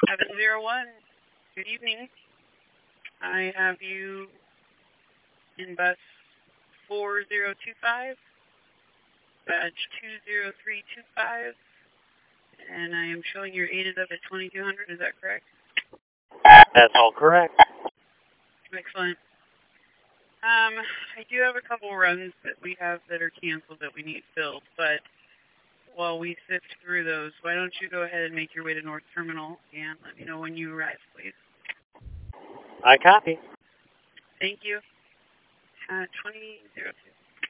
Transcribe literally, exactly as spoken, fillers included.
seven zero one, good evening. I have you in bus four zero two five, badge two zero three two five, and I am showing you're aided up at twenty-two hundred, is that correct? That's all correct. Excellent. Um, I do have a couple runs that we have that are canceled that we need filled, but while we sift through those, why don't you go ahead and make your way to North Terminal and let me know when you arrive, please. I copy. Thank you. Uh, twenty zero two.